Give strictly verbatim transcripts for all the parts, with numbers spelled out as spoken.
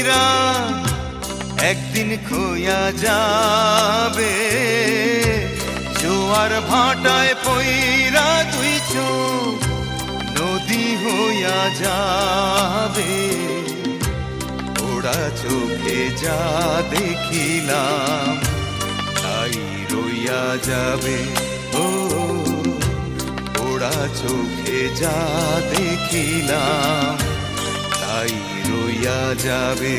কইরা একদিন খোয়া যাবে, জোয়ার ভাটায় পইরা দুই চোখ নদী হইয়া যাবে। ওরা চোখে যা দেখিলাম তাই রইয়া যাবে। ও ওরা চোখে যা দেখিলাম তাই রইয়া যাবে।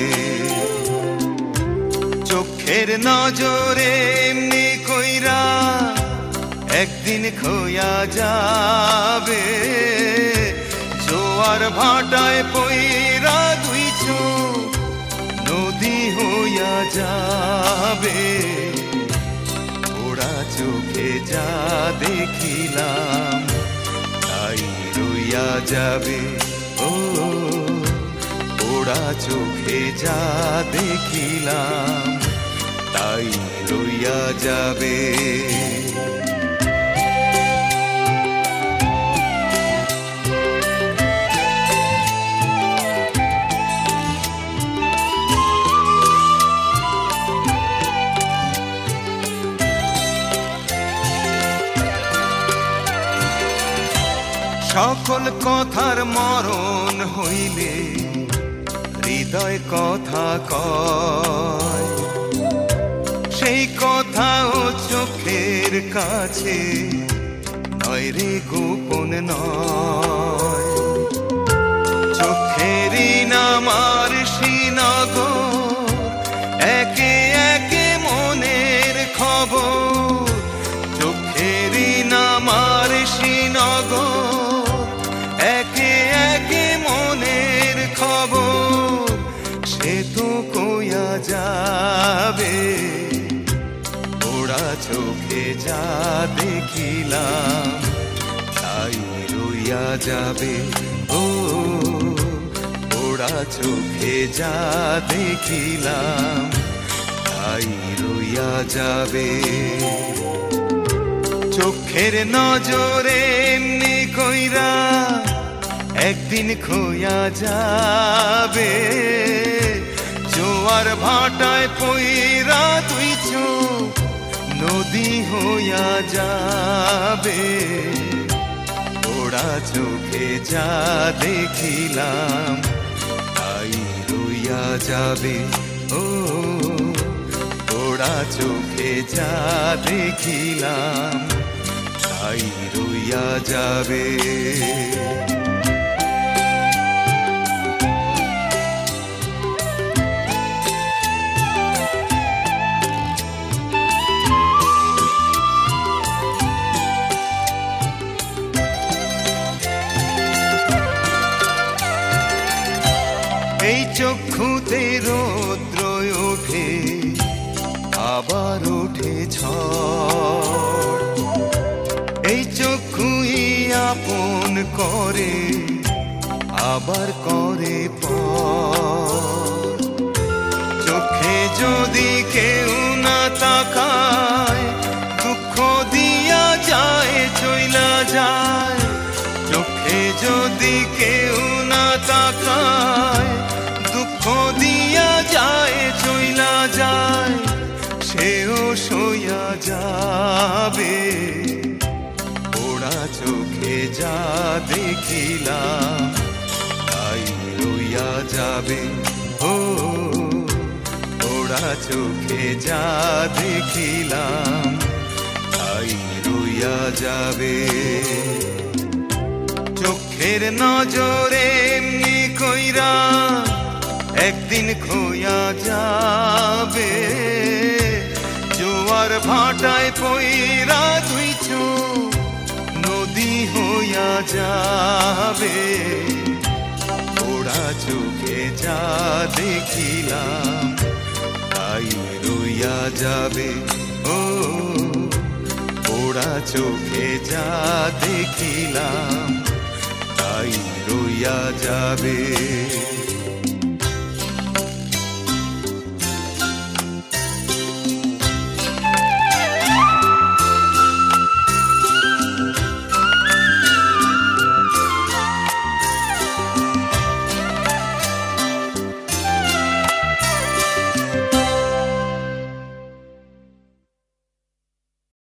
চোখের নজরে এমনি কইরা একদিন খোয়া যাবে, জোয়ার ভাটায় পইরা দুই চোখ নদী হইয়া যাবে। ওরা চোখে যা দেখিলাম তাই রইয়া যাবে। ও ওরা চোখে যা দেখিলাম তাই রইয়া যাবে। সকল কথার মরণ হইলে হৃদয় কথা কয়, সেই কথাও চোখের কাছে নয় রে, গোপন নয়। চোখেরই নামার শ্রীনগর, একে একে মনের খবর। চোখেরই নামার শ্রীনগর, একে একে মনের খবর। সে তো কইয়া যাবে, ওরা চোখে যা দেখিলাম তাই রইয়া যাবে। ও ওরা চোখে যা দেখিলাম তাই রইয়া যাবে। চোখের নজরে এমনি কইরা একদিন খোয়া যাবে, জোয়ার ভাটায় পইরা দুই চোখ নদী হইয়া যাবে। ওরা চোখে যা দেখিলাম তাই রইয়া যাবে। ও ওরা চোখে যা দেখিলাম তাই রইয়া যাবে। এই চক্ষুতে রৌদ্র ওঠে, আবার ওঠে ঝড়। এই চক্ষুই আপন করে, আবার করে পর। চোখে যদি কেউ না তাকায়, দুঃখ দিয়া যায় চইলা যায়। চোখে যদি কেউ না তাকায়, দুঃখ দিয়া যায় চইলা যায়। সেও সইয়া যাবে, ওরা চোখে যা দেখিলাম তাই রইয়া যাবে। ও ওরা চোখে যা দেখিলাম তাই রইয়া যাবে। চোখের নজরে এমনি কইরা একদিন খোয়া যাবে, জোয়ার ভাটায় পইরা দুই চোখ নদী হইয়া যাবে। ওরা চোখে যা দেখিলাম তাই রইয়া যাবে। ও ওরা চোখে যা দেখিলাম তাই রইয়া যাবে।